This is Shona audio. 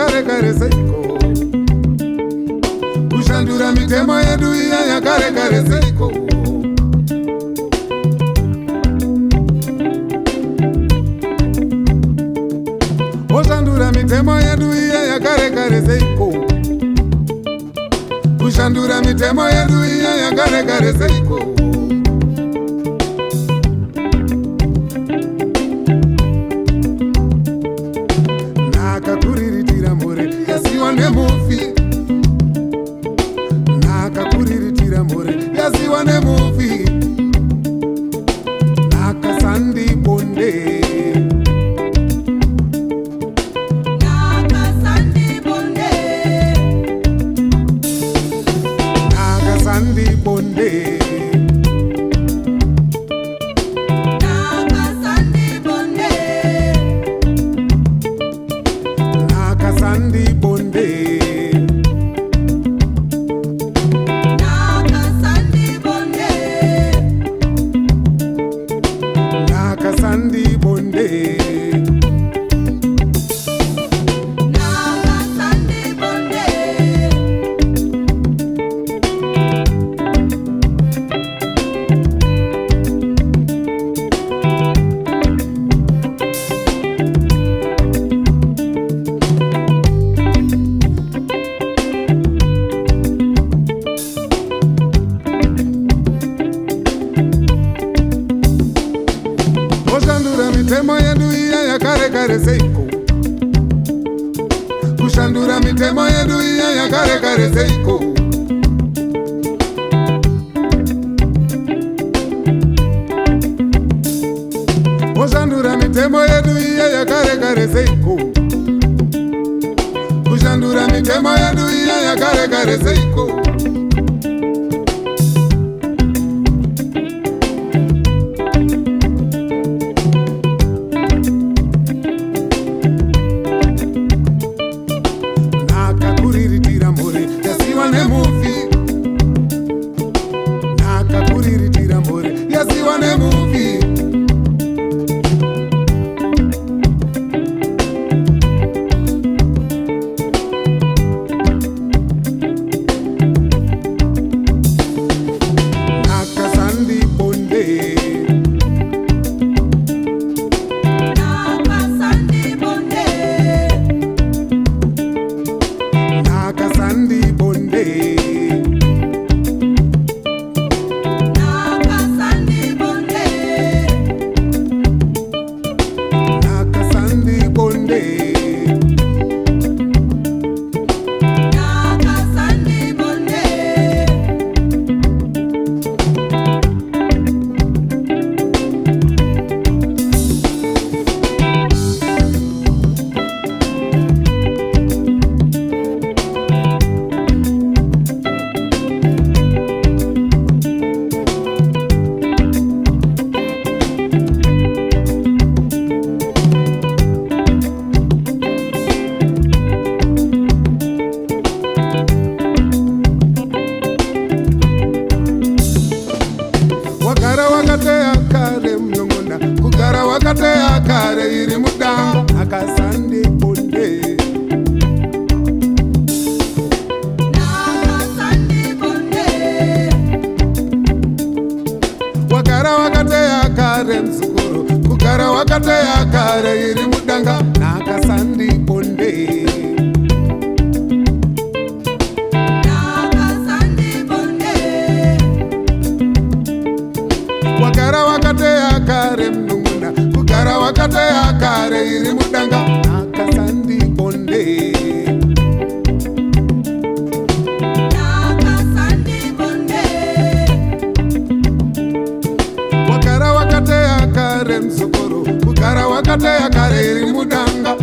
yakare kare seiko. Kushandura mitemo yedu iya yakare kare seiko. Kushandura mitemo yedu iya yakare kare seiko. Kushandura mitemo yedu iya yakare kare seiko. Nakakuriritira more yasiwa nemufi. Nakakuriritira more yasiwa nemufi. Nakasandi bonde. Nakasandi bonde. Nakasandi bonde. Nakasandi bonde. Nakasandi bonde. Nakasandi bonde. Nakasandi bonde. Kushandura mitemo yedu iya yakare kare seiko. Kushandura mitemo yedu iya yakare kare seiko. Kushandura mitemo yedu iya yakare kare seiko. Kushandura mitemo yedu iya yakare kare seiko. Nakakuriritira more yasiwa nemufi. Nakakuriritira more yasiwa nemufi. Nakasandi bonde. Nakasandi bonde. Nakasandi bonde. Nakasandi bonde. Nakasandi bonde. Nakasandi bonde. Wakara wakateya kare mnongona. Kugara wakateya kare iri mudanga. Nakasandi bonde. Nakasandi bonde. Wakara wakateya kare msukuru. Kugara wakateya kare iri mudanga. Nakasandi bonde. Nakasandi bonde. Wakara wakateya kare mnongona. Kugara wakateya kare iri mudanga. Nakasandi bonde. Nakasandi bonde. Wakara wakateya kare msukuru. Kugara wakateya kare iri mudanga.